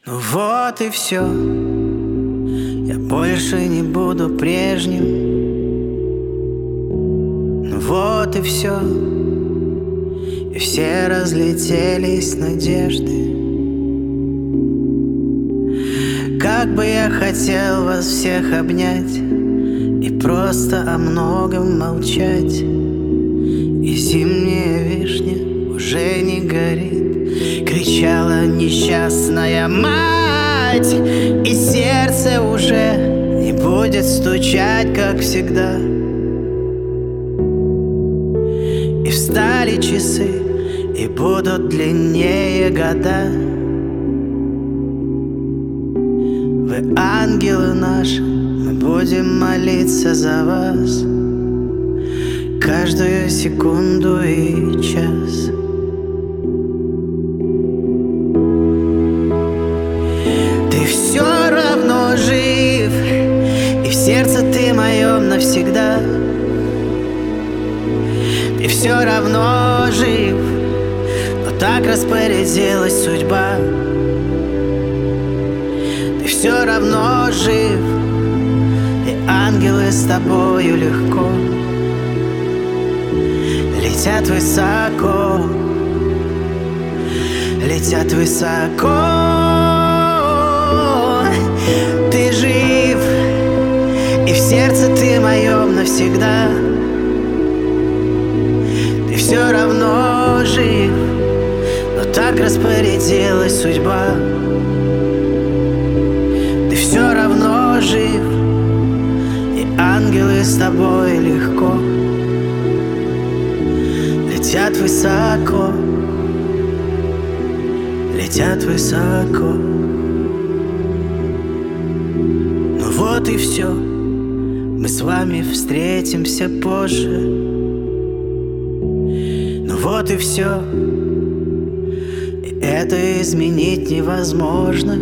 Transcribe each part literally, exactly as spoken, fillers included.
Ну вот и все. Я больше не буду прежним. Ну вот и все. И все разлетелись надежды. Как бы я хотел вас всех обнять и просто о многом молчать. И зимняя вишня уже не горит, кричала несчастная мать. И сердце уже не будет стучать, как всегда. И встали часы, и будут длиннее года. Вы ангелы наши, мы будем молиться за вас каждую секунду и час. Ты все равно жив, и в сердце ты моем навсегда. Ты все равно жив, но так распорядилась судьба. Ты все равно жив, и ангелы с тобою легко летят высоко, летят высоко. Ты жив, и в сердце ты моем навсегда. Ты все равно жив, но так распорядилась судьба. Ты все равно жив, и ангелы с тобой легко летят высоко, летят высоко. Ну вот и все, мы с вами встретимся позже. Ну вот и все, и это изменить невозможно.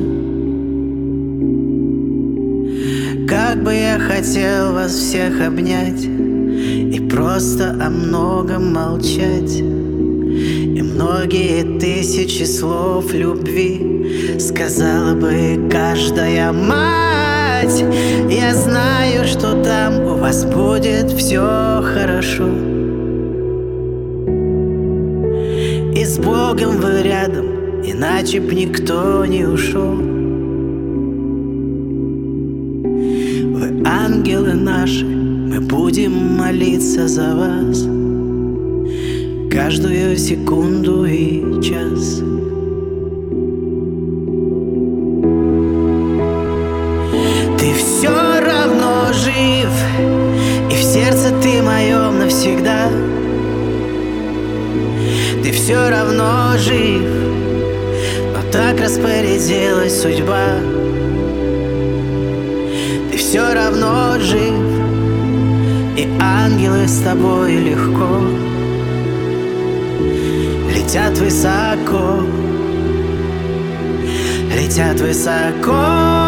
Как бы я хотел вас всех обнять и просто о многом молчать. И многие тысячи слов любви сказала бы каждая мать. Я знаю, что там у вас будет все хорошо, и с Богом вы рядом, иначе б никто не ушел. Вы ангелы наши, мы будем молиться за вас каждую секунду и час. Ты все равно жив, и в сердце ты моем навсегда. Ты все равно жив, но так распорядилась судьба. Ты все равно жив, и ангелы с тобой легко летят высоко, летят высоко.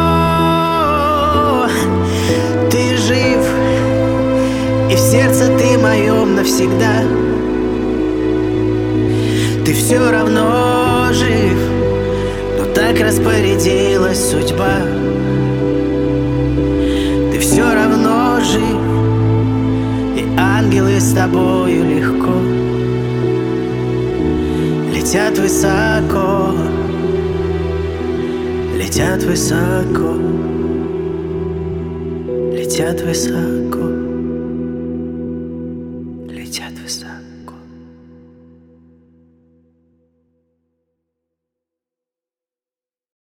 Ты жив, и в сердце ты моем навсегда. Ты все равно жив, но так распорядилась судьба. Ты все равно жив, и ангелы с тобою легко летят высоко, летят высоко, летят высоко, летят высоко.